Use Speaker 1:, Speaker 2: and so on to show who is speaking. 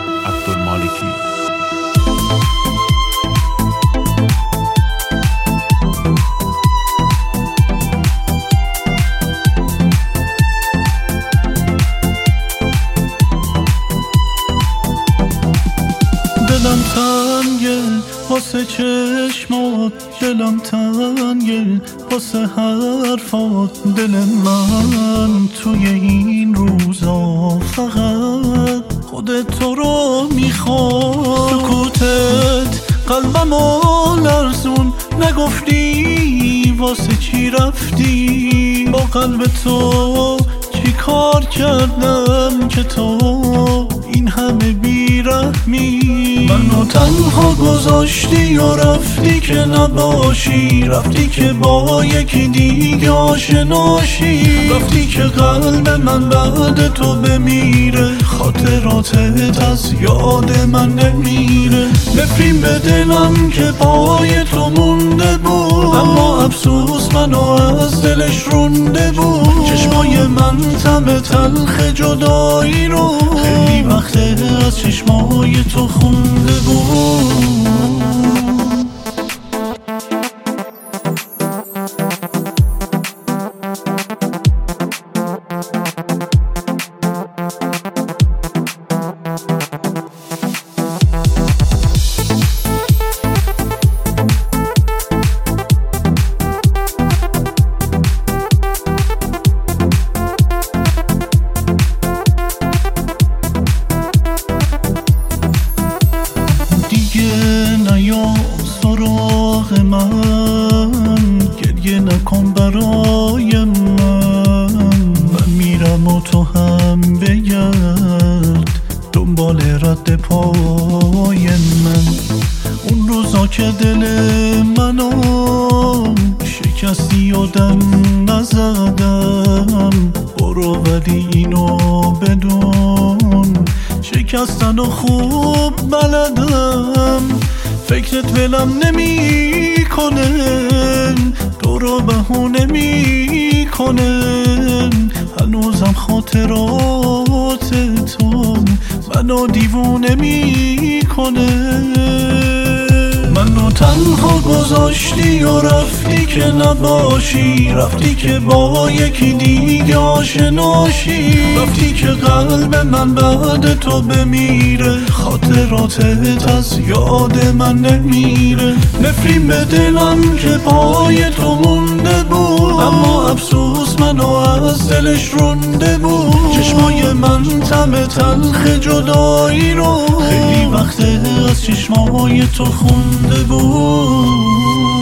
Speaker 1: عبدالمالکی.
Speaker 2: دلم تنگه واسه چشمات، دلم تنگه واسه حرفات. دل من توی این روزا فقط خودت تو رو میخواد. سکوتت قلبمو لرزون، نگفتی واسه چی رفتی. با قلب تو چی کار کردم که تو این همه بیرحمی. منو تنها گذاشتی و رفتی که نباشی، رفتی که با یکی دیگه آشناشی، رفتی که قلب من بعد تو بمیره، خاطراتت از یاد من نمیره. نفرین به دلم که پای تو مونده بود، اما افسوس منو از دلش رونده بود. چشمای من طعم تلخ جدایی رو خیلی وقته از چشمای تو خونده بود. سراغ من گریه نکن برای من میرم و تو هم بگرد دنبال رد پای من. اون روزا که دل منو شکستی و دم نزدم، برو ولی اینو بدون شکستن و خوب بلدم. فکرت ولم نمی کنن، تو رو بهونه می کنن، هنوزم خاطرات تو منو دیوونه می کنن. منو تنها گذاشتی و رفتی که نباشی، رفتی که با یکی دیگه آشناشی، رفتی که قلب من بعد تو بمیره، خاطراتت از یاد من نمیره. نفرین به دلم که پای تو مونده بود، اما افسوس منو از دلش رونده بود. چشمای من طعم تلخ جدایی رو خیلی وقته از چشمای تو خونده بود.